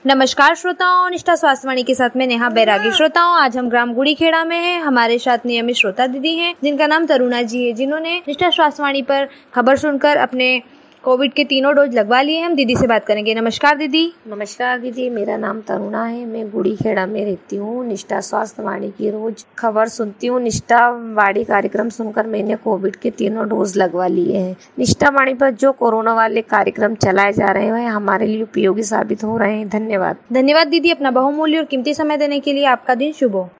नमस्कार श्रोताओं, निष्ठा स्वास्थ्यवाणी के साथ में नेहा बैरागी। श्रोताओं, आज हम ग्राम गुड़ीखेड़ा में हैं। हमारे साथ नियमित श्रोता दीदी हैं जिनका नाम तरुणा जी है, जिन्होंने निष्ठा स्वास्थ्यवाणी पर खबर सुनकर अपने कोविड के 3 डोज लगवा लिए। हम दीदी से बात करेंगे। नमस्कार दीदी। नमस्कार दीदी, मेरा नाम तरुणा है। मैं गुड़ीखेड़ा में रहती हूँ। निष्ठा स्वास्थ्यवाणी की रोज खबर सुनती हूँ। निष्ठा वाणी कार्यक्रम सुनकर मैंने कोविड के 3 डोज लगवा लिए हैं। निष्ठा वाणी पर जो कोरोना वाले कार्यक्रम चलाए जा रहे हैं हमारे लिए उपयोगी साबित हो रहे हैं। धन्यवाद। धन्यवाद दीदी, अपना बहुमूल्य और कीमती समय देने के लिए। आपका दिन शुभ हो।